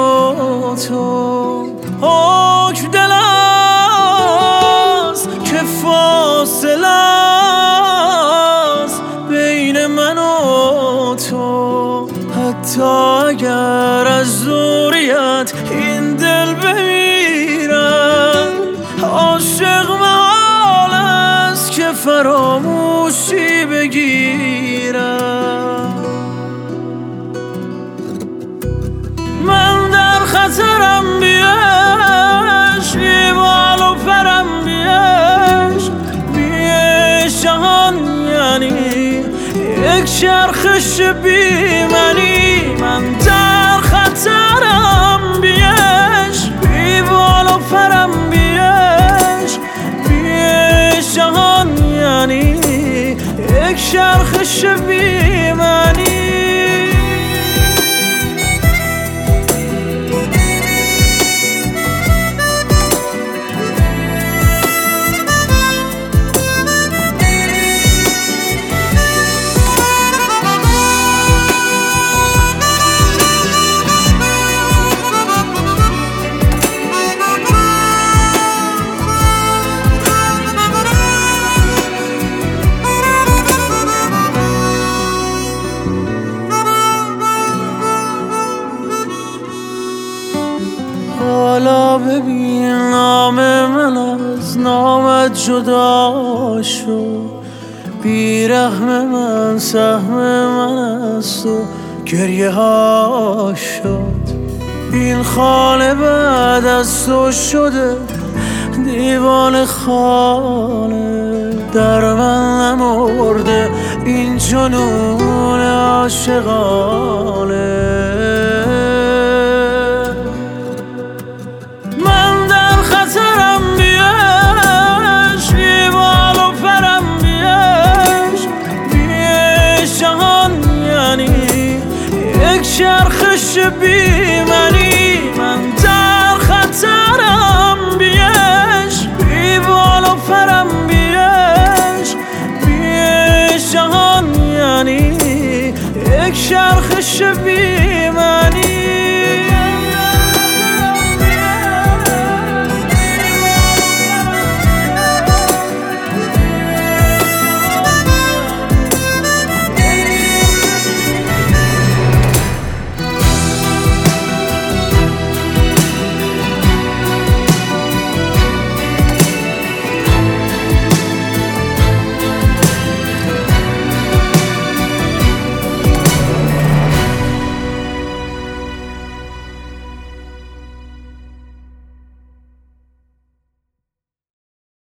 و تو حکم دل است که فاصله است بین من و تو. حتی اگر از دوریت این دل بمیرد عاشق محال است که فراموشی بگیرد. من در خطرم بیش بی بال و پرم بیش جهان یعنی یک چرخش بی منی. من در خطرم بیش بی بال و پرم بیش جهان یعنی یک چرخش بی منی. حالا ببین نام من از نامت جدا شد. بیرحم من سهم من است و گریه ها شد. این خانه بعد از تو شده دیوان خانه. در من نمرده این جنون عاشقانه. چرخش بی منی. من در خطرم بیش بی بال و پرم بیش جهان یعنی یک چرخش بی